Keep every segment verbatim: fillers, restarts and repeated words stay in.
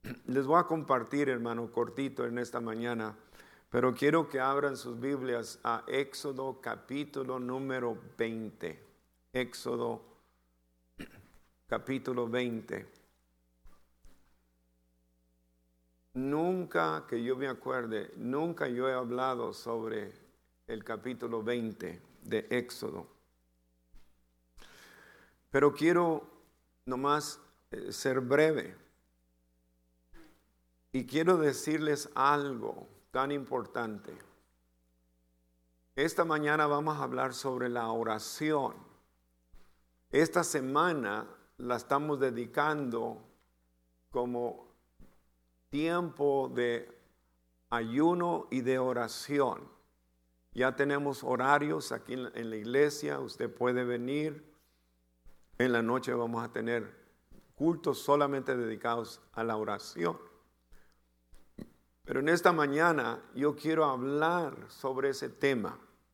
Les voy a compartir, hermano, cortito en esta mañana, pero quiero que abran sus Biblias a Éxodo capítulo número veinte. Éxodo capítulo veinte. Nunca que yo me acuerde, nunca yo he hablado sobre el capítulo veinte de Éxodo. Pero quiero nomás eh, ser breve. Y quiero decirles algo tan importante. Esta mañana vamos a hablar sobre la oración. Esta semana la estamos dedicando como tiempo de ayuno y de oración. Ya tenemos horarios aquí en la, en la iglesia, usted puede venir. En la noche vamos a tener cultos solamente dedicados a la oración. Pero en esta mañana yo quiero hablar sobre ese tema.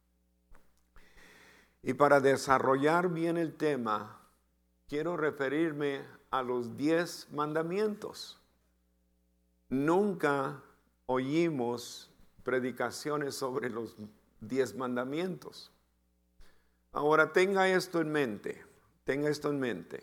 Y para desarrollar bien el tema, quiero referirme a los diez mandamientos. Nunca oímos predicaciones sobre los diez mandamientos. Ahora tenga esto en mente, tenga esto en mente.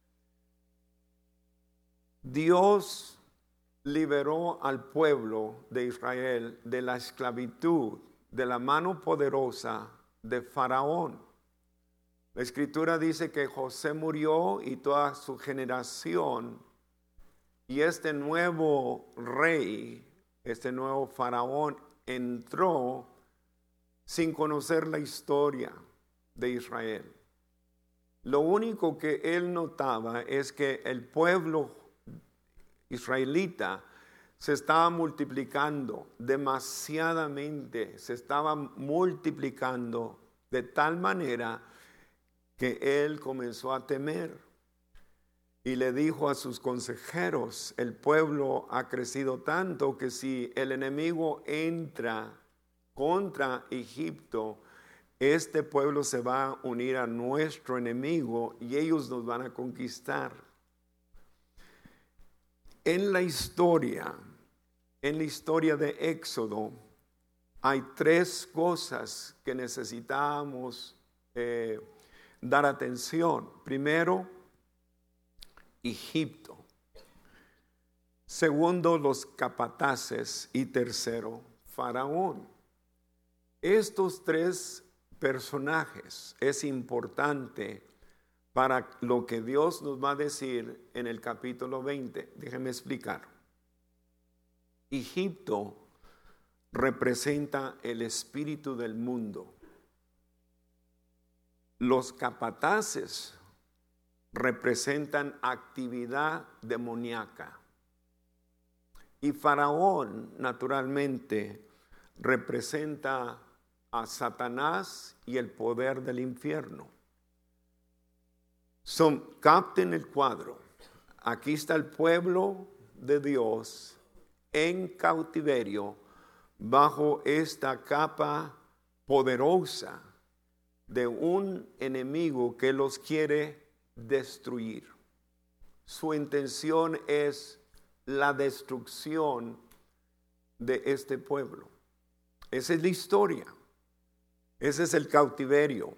Dios liberó al pueblo de Israel de la esclavitud, de la mano poderosa de Faraón. La Escritura dice que José murió y toda su generación, y este nuevo rey, este nuevo Faraón, entró sin conocer la historia de Israel. Lo único que él notaba es que el pueblo israelita se estaba multiplicando demasiadamente, se estaba multiplicando de tal manera que él comenzó a temer y le dijo a sus consejeros: el pueblo ha crecido tanto que si el enemigo entra contra Egipto, este pueblo se va a unir a nuestro enemigo y ellos nos van a conquistar. En la historia, en la historia de Éxodo, hay tres cosas que necesitamos eh, dar atención. Primero, Egipto. Segundo, los capataces. Y tercero, Faraón. Estos tres personajes es importante para lo que Dios nos va a decir en el capítulo veinte. Déjenme explicar. Egipto representa el espíritu del mundo. Los capataces representan actividad demoníaca. Y Faraón, naturalmente, representa a Satanás y el poder del infierno. Son, capten el cuadro. Aquí está el pueblo de Dios en cautiverio bajo esta capa poderosa de un enemigo que los quiere destruir. Su intención es la destrucción de este pueblo. Esa es la historia. Ese es el cautiverio.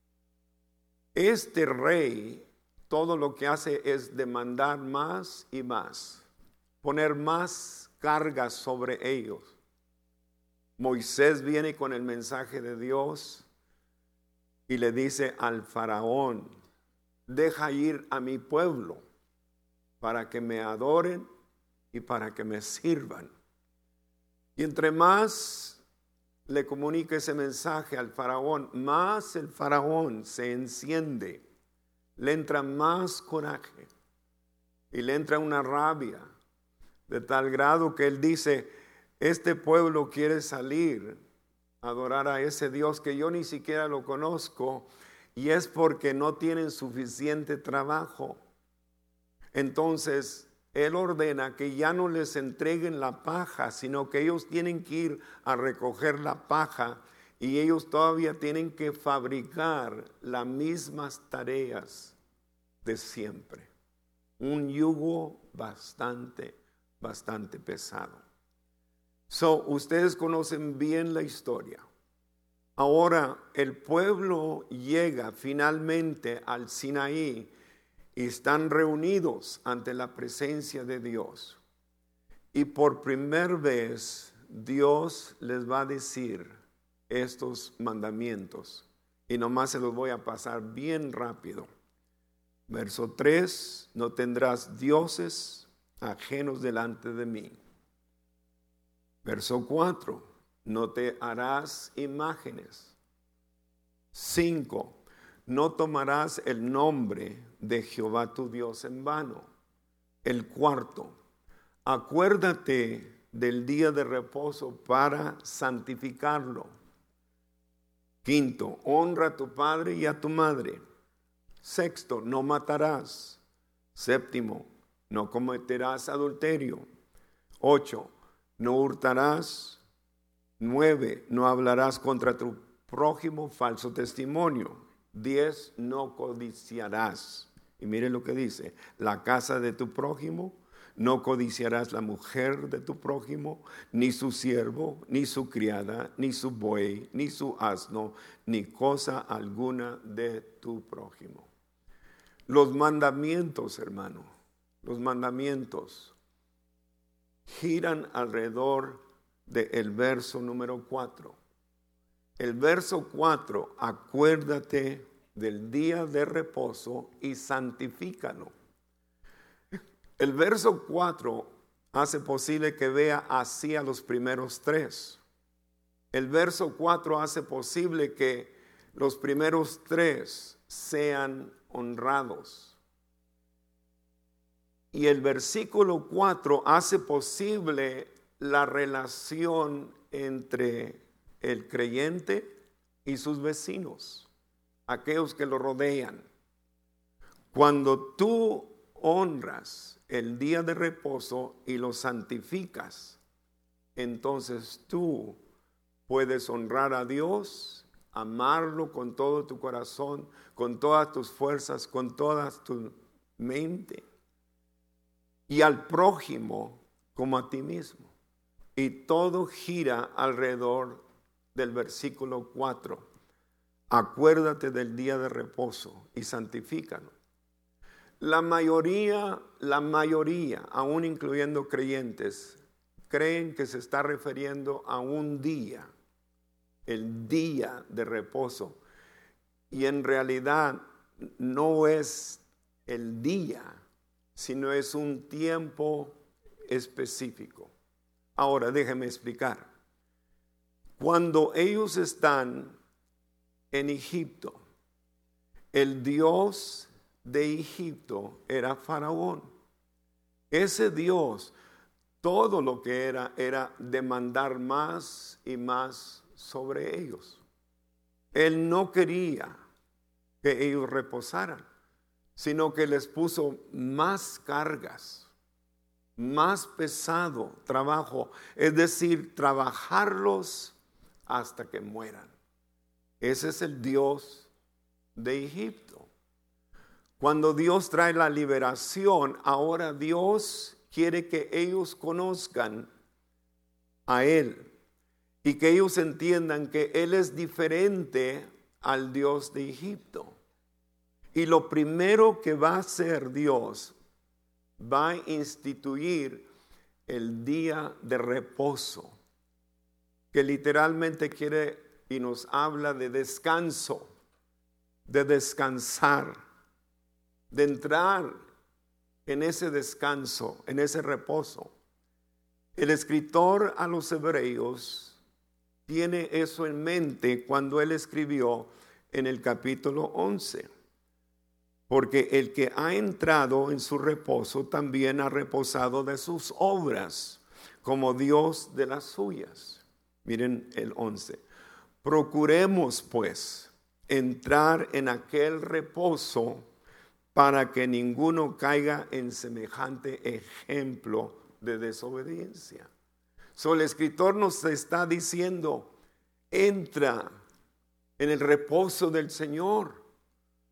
Este rey todo lo que hace es demandar más y más, poner más cargas sobre ellos. Moisés viene con el mensaje de Dios y le dice al faraón: deja ir a mi pueblo para que me adoren y para que me sirvan. Y entre más le comunica ese mensaje al faraón, más el faraón se enciende, le entra más coraje y le entra una rabia de tal grado que él dice: este pueblo quiere salir a adorar a ese Dios que yo ni siquiera lo conozco, y es porque no tienen suficiente trabajo. Entonces él ordena que ya no les entreguen la paja, sino que ellos tienen que ir a recoger la paja, y ellos todavía tienen que fabricar las mismas tareas de siempre. Un yugo bastante bastante pesado. So, ustedes conocen bien la historia. Ahora el pueblo llega finalmente al Sinaí y están reunidos ante la presencia de Dios. Y por primera vez Dios les va a decir estos mandamientos. Y nomás se los voy a pasar bien rápido. Verso tres, no tendrás dioses ajenos delante de mí. Verso cuatro, no te harás imágenes. cinco, no tomarás el nombre de Jehová tu Dios en vano. El cuarto, acuérdate del día de reposo para santificarlo. Quinto, honra a tu padre y a tu madre. Sexto, no matarás. Séptimo, no cometerás adulterio. Ocho, no hurtarás. Nueve, no hablarás contra tu prójimo falso testimonio. Diez, no codiciarás. Y mire lo que dice, la casa de tu prójimo, no codiciarás la mujer de tu prójimo, ni su siervo, ni su criada, ni su buey, ni su asno, ni cosa alguna de tu prójimo. Los mandamientos, hermano, los mandamientos giran alrededor del verso número cuatro. El verso cuatro, acuérdate del día de reposo y santifícalo. El verso cuatro hace posible que vea así a los primeros tres. El verso cuatro hace posible que los primeros tres sean honrados. Y el versículo cuatro hace posible la relación entre el creyente y sus vecinos, aquellos que lo rodean. Cuando tú honras el día de reposo y lo santificas, entonces tú puedes honrar a Dios, amarlo con todo tu corazón, con todas tus fuerzas, con toda tu mente, y al prójimo como a ti mismo. Y todo gira alrededor del versículo cuatro. Acuérdate del día de reposo y santifícalo. La mayoría, la mayoría, aún incluyendo creyentes, creen que se está refiriendo a un día, el día de reposo. Y en realidad no es el día, sino es un tiempo específico. Ahora déjeme explicar. Cuando ellos están en Egipto, el Dios de Egipto era Faraón. Ese Dios, todo lo que era, era demandar más y más sobre ellos. Él no quería que ellos reposaran, sino que les puso más cargas, más pesado trabajo, es decir, trabajarlos hasta que mueran. Ese es el Dios de Egipto. Cuando Dios trae la liberación, ahora Dios quiere que ellos conozcan a Él y que ellos entiendan que Él es diferente al Dios de Egipto. Y lo primero que va a hacer Dios, va a instituir el día de reposo, que literalmente quiere y nos habla de descanso, de descansar, de entrar en ese descanso, en ese reposo. El escritor a los hebreos tiene eso en mente cuando él escribió en el capítulo once. Porque el que ha entrado en su reposo también ha reposado de sus obras, como Dios de las suyas. Miren el once. Procuremos pues entrar en aquel reposo para que ninguno caiga en semejante ejemplo de desobediencia. So, el escritor nos está diciendo, entra en el reposo del Señor.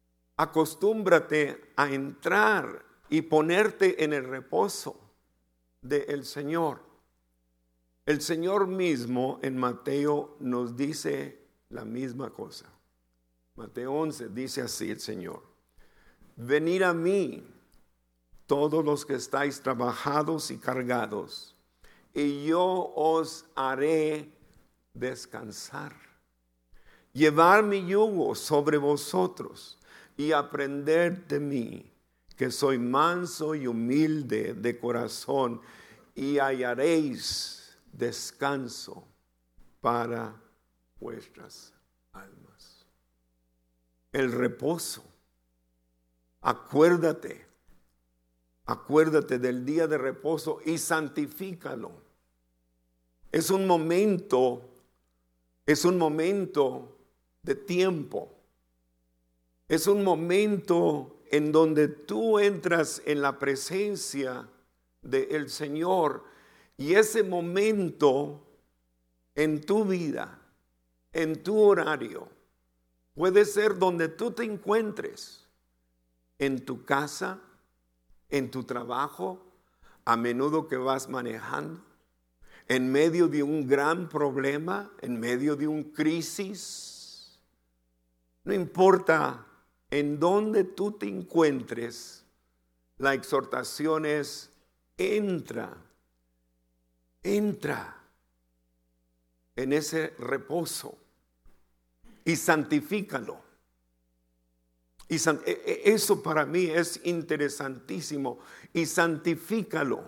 Acostúmbrate a entrar y ponerte en el reposo. del Señor. El Señor mismo en Mateo nos dice la misma cosa. Mateo once dice así el Señor: venid a mí todos los que estáis trabajados y cargados, y yo os haré descansar. Llevad mi yugo sobre vosotros y aprended de mí, que soy manso y humilde de corazón, y hallaréis descanso para vuestras almas. El reposo. Acuérdate, acuérdate del día de reposo y santifícalo. Es un momento, es un momento de tiempo. Es un momento en donde tú entras en la presencia del Señor, y ese momento en tu vida, en tu horario, puede ser donde tú te encuentres, en tu casa, en tu trabajo, a menudo que vas manejando, en medio de un gran problema, en medio de un crisis. No importa en dónde tú te encuentres, la exhortación es: entra, entra en ese reposo y santifícalo. Y san, eso para mí es interesantísimo. Y santifícalo.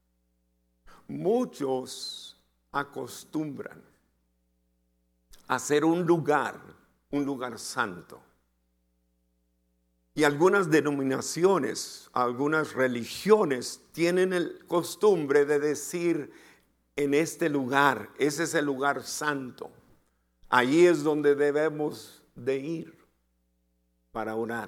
Muchos acostumbran a hacer un lugar, un lugar santo. Y algunas denominaciones, algunas religiones tienen el costumbre de decir: en este lugar, ese es el lugar santo. Allí es donde debemos de ir para orar.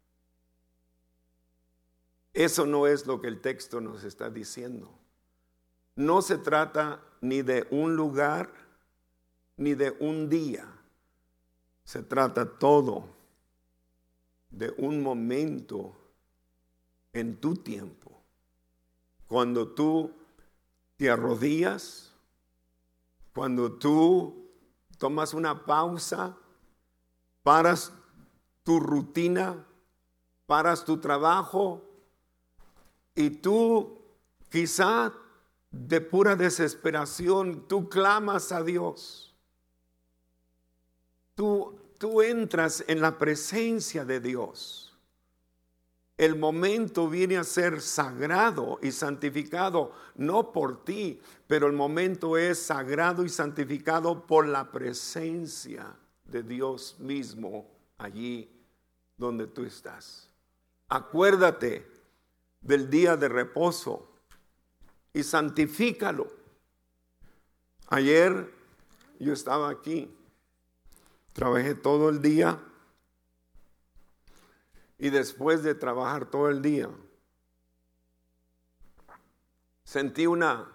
Eso no es lo que el texto nos está diciendo. No se trata ni de un lugar ni de un día. Se trata todo de un momento en tu tiempo, cuando tú te arrodillas, cuando tú tomas una pausa, paras tu rutina, paras tu trabajo, y tú quizá de pura desesperación, tú clamas a Dios. Tú, tú entras en la presencia de Dios. El momento viene a ser sagrado y santificado, no por ti, pero el momento es sagrado y santificado por la presencia de Dios mismo allí donde tú estás. Acuérdate del día de reposo y santifícalo. Ayer yo estaba aquí, trabajé todo el día, y después de trabajar todo el día, sentí una,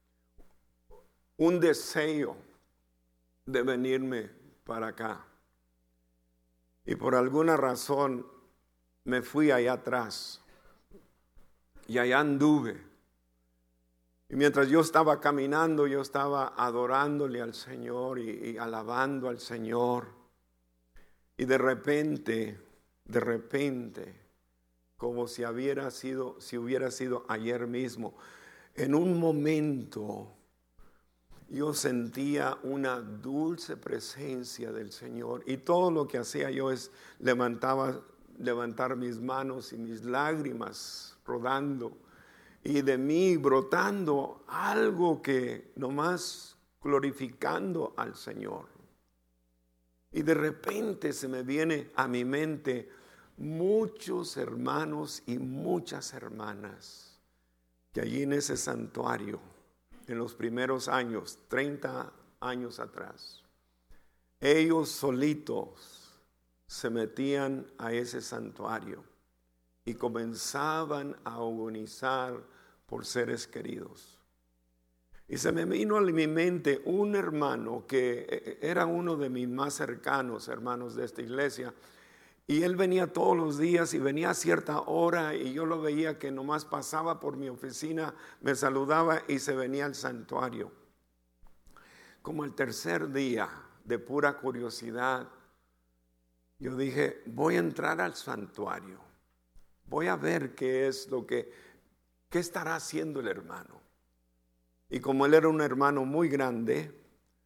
un deseo de venirme para acá. Y por alguna razón me fui allá atrás. Y allá anduve. Y mientras yo estaba caminando, yo estaba adorándole al Señor y, y alabando al Señor. Y de repente, de repente, como si hubiera sido, si hubiera sido ayer mismo, en un momento yo sentía una dulce presencia del Señor. Y todo lo que hacía yo es levantaba, levantar mis manos y mis lágrimas rodando, y de mí brotando algo que nomás glorificando al Señor. Y de repente se me viene a mi mente muchos hermanos y muchas hermanas que allí en ese santuario, en los primeros años, treinta años atrás, ellos solitos se metían a ese santuario y comenzaban a agonizar por seres queridos. Y se me vino a mi mente un hermano que era uno de mis más cercanos hermanos de esta iglesia, Y él venía todos los días y venía a cierta hora y yo lo veía que nomás pasaba por mi oficina, me saludaba y se venía al santuario. Como el tercer día, de pura curiosidad, yo dije, voy a entrar al santuario, voy a ver qué es lo que, qué estará haciendo el hermano. Y como él era un hermano muy grande,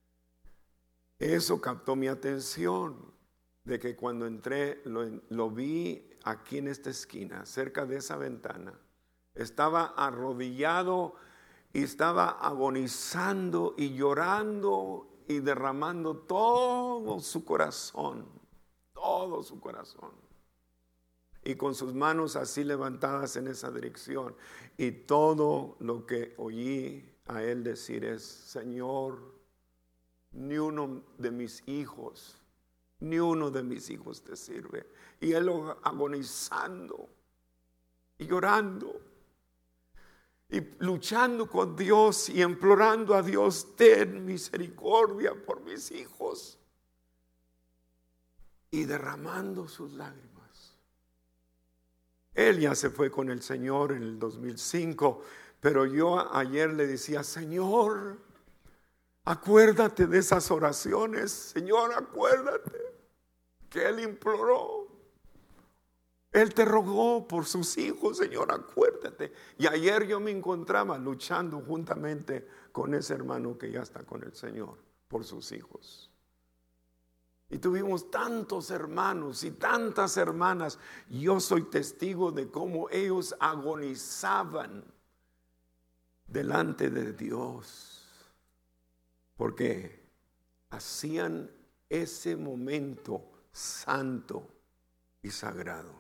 eso captó mi atención, de que cuando entré lo, lo vi aquí en esta esquina, cerca de esa ventana. Estaba arrodillado y estaba agonizando y llorando y derramando todo su corazón, todo su corazón. Y con sus manos así levantadas en esa dirección. Y todo lo que oí a él decir es, Señor, ni uno de mis hijos, ni uno de mis hijos te sirve. Y él agonizando y llorando y luchando con Dios y implorando a Dios, ten misericordia por mis hijos, y derramando sus lágrimas. Él ya se fue con el Señor en el dos mil cinco, pero yo ayer le decía, Señor, acuérdate de esas oraciones, Señor, acuérdate que él imploró. Él te rogó por sus hijos, Señor, acuérdate. Y ayer yo me encontraba luchando juntamente con ese hermano que ya está con el Señor, por sus hijos. Y tuvimos tantos hermanos y tantas hermanas. Yo soy testigo de cómo ellos agonizaban delante de Dios, porque hacían ese momento santo y sagrado.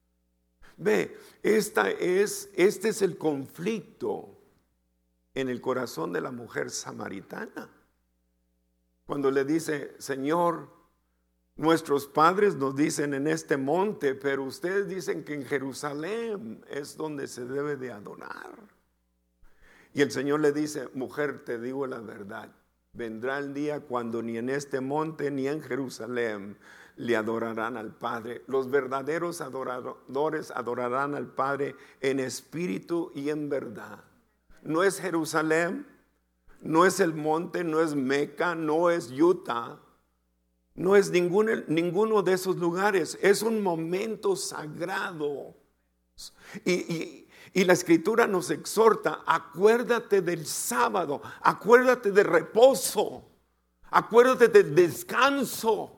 Ve, esta es, este es el conflicto en el corazón de la mujer samaritana. Cuando le dice, Señor, nuestros padres nos dicen en este monte, pero ustedes dicen que en Jerusalén es donde se debe de adorar. Y el Señor le dice, mujer, te digo la verdad, vendrá el día cuando ni en este monte ni en Jerusalén le adorarán al Padre. Los verdaderos adoradores adorarán al Padre en espíritu y en verdad. No es Jerusalén, no es el monte, no es Meca, no es Utah, no es ningún, ninguno de esos lugares. Es un momento sagrado. Y, y, y la Escritura nos exhorta, acuérdate del sábado, acuérdate de reposo, acuérdate del descanso.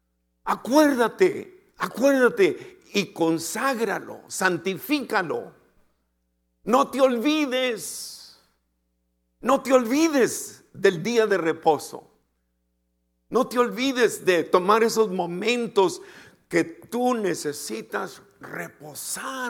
Acuérdate, acuérdate y conságralo, santifícalo. No te olvides, no te olvides del día de reposo. No te olvides de tomar esos momentos que tú necesitas reposar.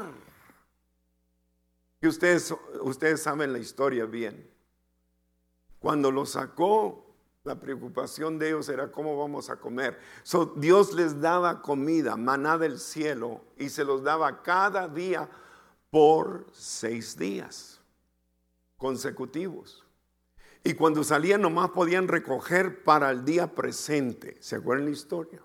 Y ustedes, ustedes saben la historia bien. Cuando lo sacó, la preocupación de ellos era cómo vamos a comer. So, Dios les daba comida, maná del cielo, y se los daba cada día por seis días consecutivos. Y cuando salían nomás podían recoger para el día presente. ¿Se acuerdan la historia?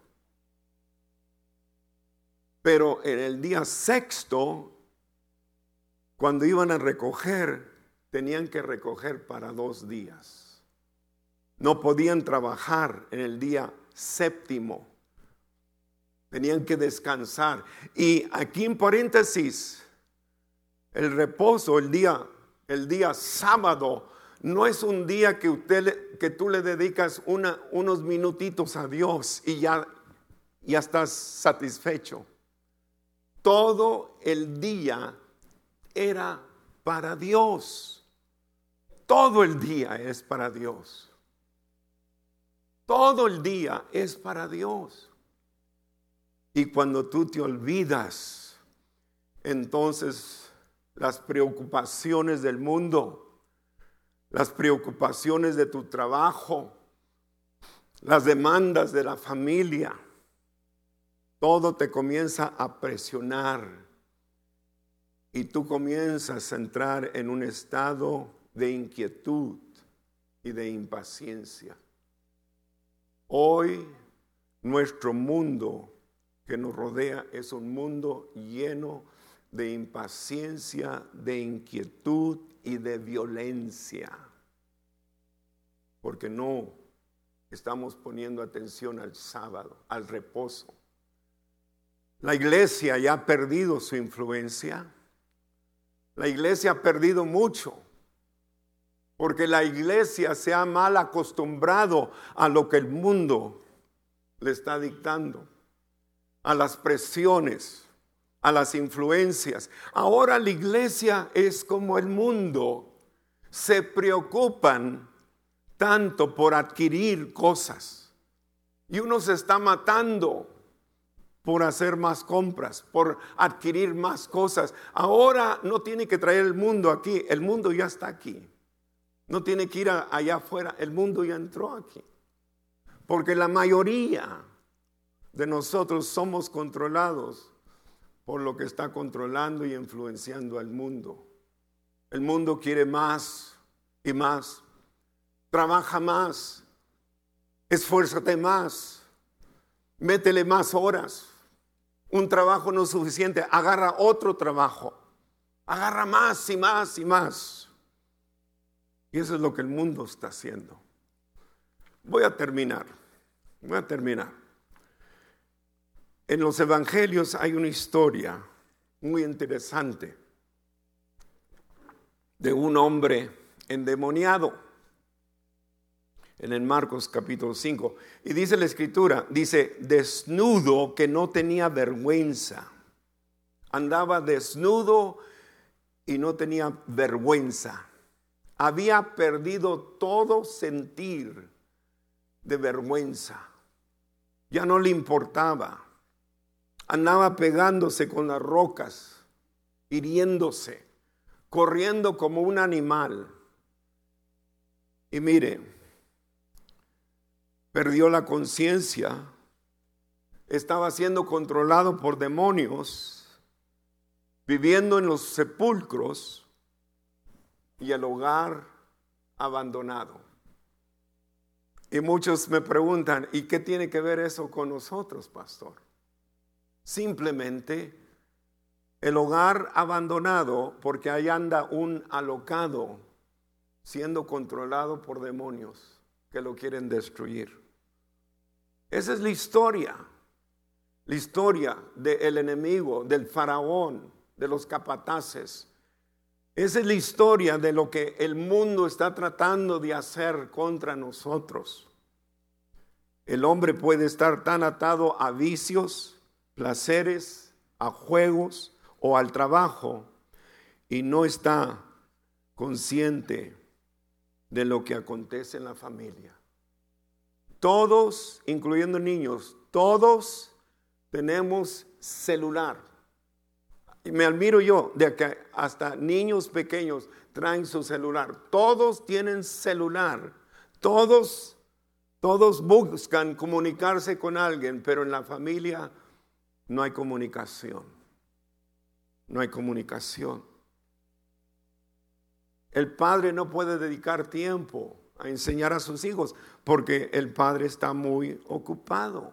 Pero en el día sexto, cuando iban a recoger, tenían que recoger para dos días. No podían trabajar en el día séptimo. Tenían que descansar. Y aquí en paréntesis, el reposo, el día, el día sábado, no es un día que, usted, que tú le dedicas una, unos minutitos a Dios y ya, ya estás satisfecho. Todo el día era para Dios. Todo el día es para Dios. Todo el día es para Dios. Y cuando tú te olvidas, entonces las preocupaciones del mundo, las preocupaciones de tu trabajo, las demandas de la familia, todo te comienza a presionar y tú comienzas a entrar en un estado de inquietud y de impaciencia. Hoy nuestro mundo que nos rodea es un mundo lleno de impaciencia, de inquietud y de violencia, porque no estamos poniendo atención al sábado, al reposo. La iglesia ya ha perdido su influencia. La iglesia ha perdido mucho, porque la iglesia se ha mal acostumbrado a lo que el mundo le está dictando, a las presiones, a las influencias. Ahora la iglesia es como el mundo. Se preocupan tanto por adquirir cosas. Y uno se está matando por hacer más compras, por adquirir más cosas. Ahora no tiene que traer el mundo aquí. El mundo ya está aquí. No tiene que ir a, allá afuera. El mundo ya entró aquí. Porque la mayoría de nosotros somos controlados por lo que está controlando y influenciando al mundo. El mundo quiere más y más. Trabaja más. Esfuérzate más. Métele más horas. Un trabajo no es suficiente. Agarra otro trabajo. Agarra más y más y más. Y eso es lo que el mundo está haciendo. Voy a terminar. Voy a terminar. En los evangelios hay una historia muy interesante de un hombre endemoniado en el Marcos capítulo cinco. Y dice la escritura, dice, desnudo que no tenía vergüenza. Andaba desnudo y no tenía vergüenza. Había perdido todo sentir de vergüenza. Ya no le importaba. Andaba pegándose con las rocas, hiriéndose, corriendo como un animal. Y mire, perdió la conciencia, estaba siendo controlado por demonios, viviendo en los sepulcros y el hogar abandonado. Y muchos me preguntan, ¿y qué tiene que ver eso con nosotros, pastor? Simplemente el hogar abandonado, porque ahí anda un alocado siendo controlado por demonios que lo quieren destruir. Esa es la historia, la historia del enemigo, del faraón, de los capataces. Esa es la historia de lo que el mundo está tratando de hacer contra nosotros. El hombre puede estar tan atado a vicios, placeres, a juegos o al trabajo y no está consciente de lo que acontece en la familia. Todos, incluyendo niños, todos tenemos celular. Y me admiro yo de que hasta niños pequeños traen su celular. Todos tienen celular. Todos, todos buscan comunicarse con alguien, pero en la familia no hay comunicación. No hay comunicación. El padre no puede dedicar tiempo a enseñar a sus hijos porque el padre está muy ocupado.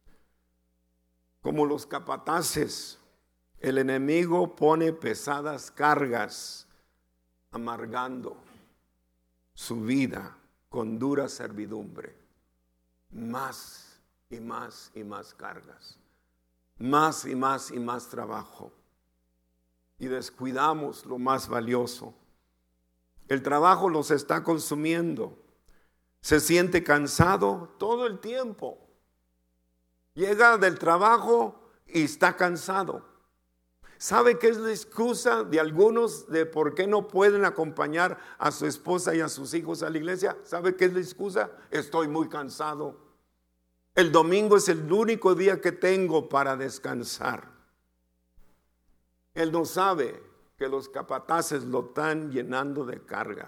Como los capataces, el enemigo pone pesadas cargas, amargando su vida con dura servidumbre. Más y más y más cargas. Más y más y más trabajo. Y descuidamos lo más valioso. El trabajo los está consumiendo. Se siente cansado todo el tiempo. Llega del trabajo y está cansado. ¿Sabe qué es la excusa de algunos de por qué no pueden acompañar a su esposa y a sus hijos a la iglesia? ¿Sabe qué es la excusa? Estoy muy cansado. El domingo es el único día que tengo para descansar. Él no sabe que los capataces lo están llenando de carga.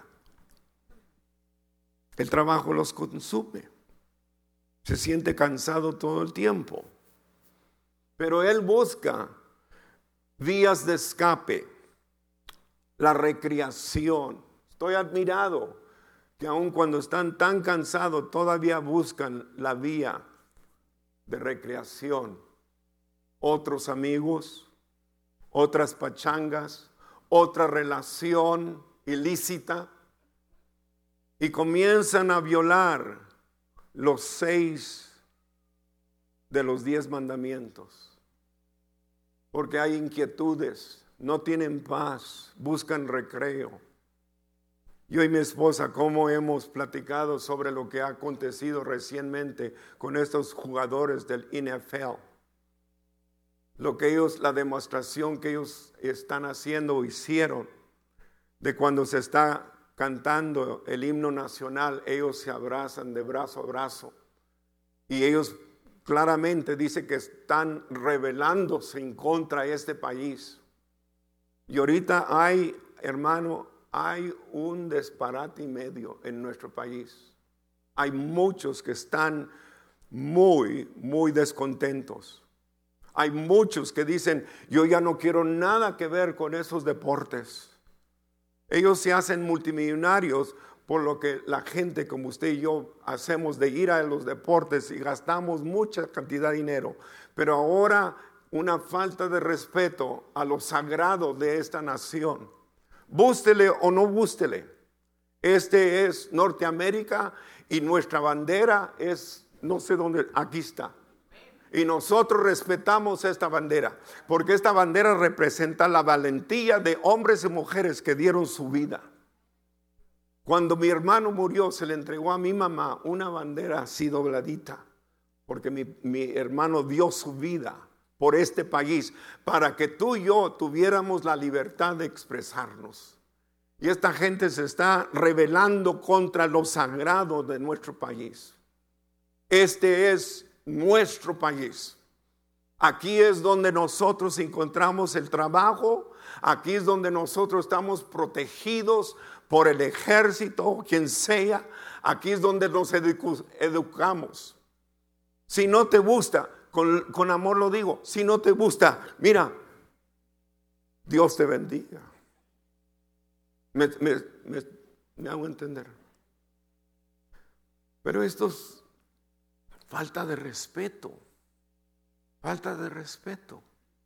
El trabajo los consume. Se siente cansado todo el tiempo. Pero él busca vías de escape, la recreación. Estoy admirado que aun cuando están tan cansados todavía buscan la vía de recreación. otros amigos, otras pachangas, otra relación ilícita, y comienzan a violar los seis de los diez mandamientos, porque hay inquietudes, no tienen paz, buscan recreo. Yo y mi esposa, cómo hemos platicado sobre lo que ha acontecido recientemente con estos jugadores del N F L. Lo que ellos, la demostración que ellos están haciendo o hicieron, de cuando se está cantando el himno nacional, ellos se abrazan de brazo a brazo. Y ellos claramente dicen que están rebelándose en contra de este país. Y ahorita hay, hermano, hay un disparate y medio en nuestro país. Hay muchos que están muy, muy descontentos. Hay muchos que dicen, yo ya no quiero nada que ver con esos deportes. Ellos se hacen multimillonarios por lo que la gente como usted y yo hacemos de ir a los deportes y gastamos mucha cantidad de dinero. Pero ahora una falta de respeto a lo sagrado de esta nación. Bústele o no bústele. Este es Norteamérica y nuestra bandera es, no sé dónde, aquí está. Y nosotros respetamos esta bandera, porque esta bandera representa la valentía de hombres y mujeres que dieron su vida. Cuando mi hermano murió, se le entregó a mi mamá una bandera así dobladita, porque mi, mi hermano dio su vida por este país, para que tú y yo tuviéramos la libertad de expresarnos. Y esta gente se está rebelando contra lo sagrado de nuestro país. Este es nuestro país. Aquí es donde nosotros encontramos el trabajo. Aquí es donde nosotros estamos protegidos por el ejército, quien sea. Aquí es donde nos edu- educamos. Si no te gusta, con, con amor lo digo, si no te gusta, mira, Dios te bendiga. Me, me, me, me hago entender. Pero esto es falta de respeto. Falta de respeto.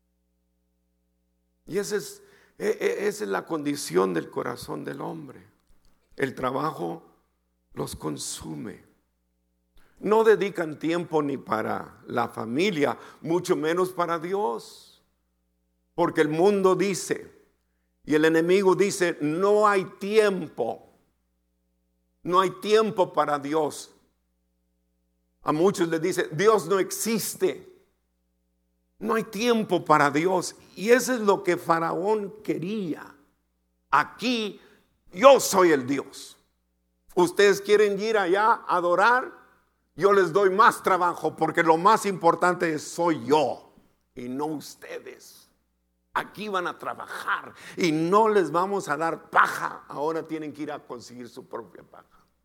Y esa es, esa es la condición del corazón del hombre. El trabajo los consume. No dedican tiempo ni para la familia, mucho menos para Dios. Porque el mundo dice, y el enemigo dice, no hay tiempo. No hay tiempo para Dios. A muchos les dice, Dios no existe. No hay tiempo para Dios. Y eso es lo que Faraón quería. Aquí yo soy el Dios. Ustedes quieren ir allá a adorar, yo les doy más trabajo, porque lo más importante soy yo y no ustedes. Aquí van a trabajar y no les vamos a dar paja. Ahora tienen que ir a conseguir su propia paja.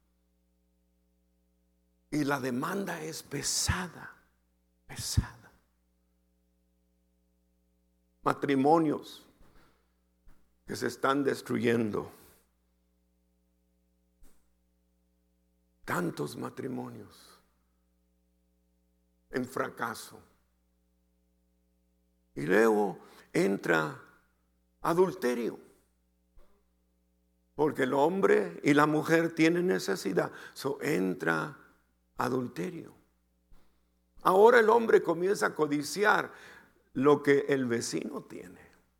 Y la demanda es pesada, pesada. Matrimonios que se están destruyendo. Tantos matrimonios en fracaso. Y luego entra adulterio. Porque el hombre y la mujer tienen necesidad. So entra adulterio. Ahora el hombre comienza a codiciar lo que el vecino tiene.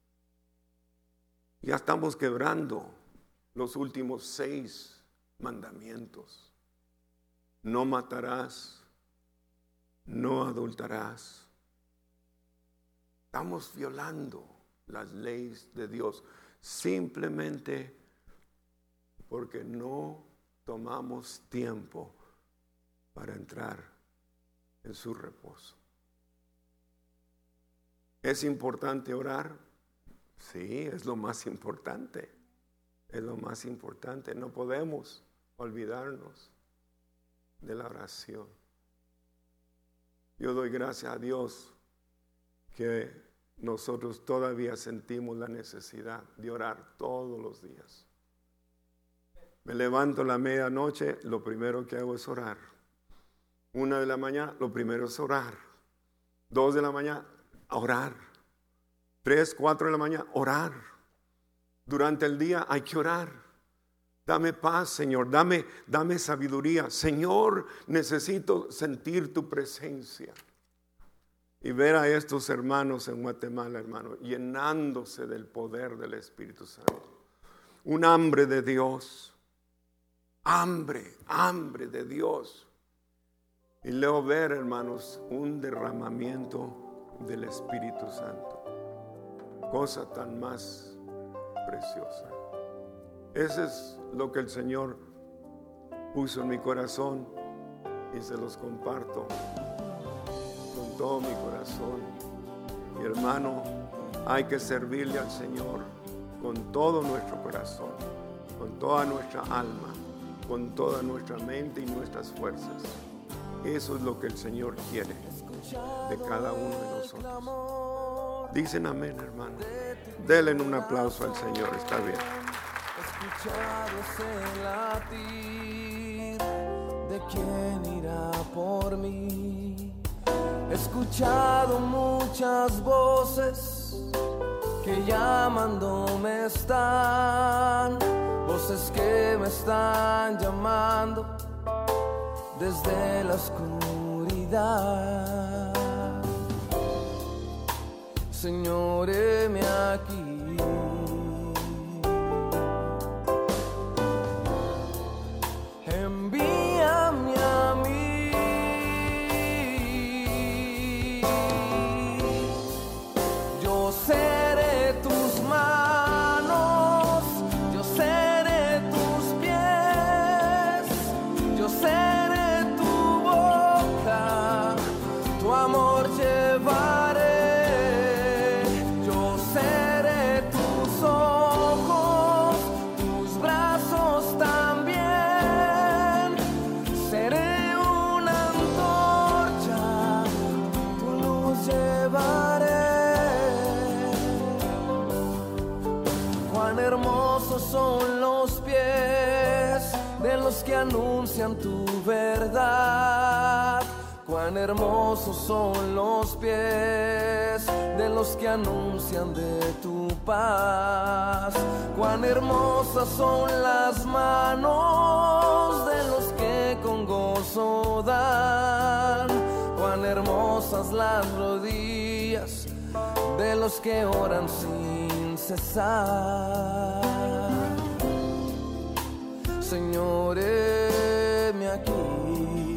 Ya estamos quebrando los últimos seis mandamientos. No matarás, no adulterarás. Estamos violando las leyes de Dios simplemente porque no tomamos tiempo para entrar en su reposo. ¿Es importante orar? Sí, es lo más importante. Es lo más importante. No podemos olvidarnos de la oración. Yo doy gracias a Dios que nosotros todavía sentimos la necesidad de orar todos los días. Me levanto a la medianoche, lo primero que hago es orar. Una de la mañana, lo primero es orar. Dos de la mañana, a orar. Tres, cuatro de la mañana, orar. Durante el día hay que orar. Dame paz, Señor, dame, dame sabiduría. Señor, necesito sentir tu presencia. Y ver a estos hermanos en Guatemala, hermano, llenándose del poder del Espíritu Santo. Un hambre de Dios. Hambre, hambre de Dios. Y luego ver, hermanos, un derramamiento del Espíritu Santo. Cosa tan más preciosa. Eso es lo que el Señor puso en mi corazón y se los comparto con todo mi corazón. Mi hermano, hay que servirle al Señor con todo nuestro corazón, con toda nuestra alma, con toda nuestra mente y nuestras fuerzas. Eso es lo que el Señor quiere de cada uno de nosotros. Dicen amén, hermano. Denle un aplauso al Señor, está bien. Escuchado ese latir de quién irá por mí. He escuchado muchas voces que llamándome están, voces que me están llamando desde la oscuridad. Señor, heme aquí. Envíame a mí. Yo seré tus manos, yo seré tus pies, yo seré tu boca, tu amor llevaré. Yo seré tus ojos, tus brazos también. Seré una antorcha, tu luz llevaré. Cuán hermosos son los pies de los que anuncian tu verdad. Cuán hermosos son los pies de los que anuncian de tu paz. Cuán hermosas son las manos de los que con gozo dan. Cuán hermosas las rodillas de los que oran sin cesar. Señor, heme aquí.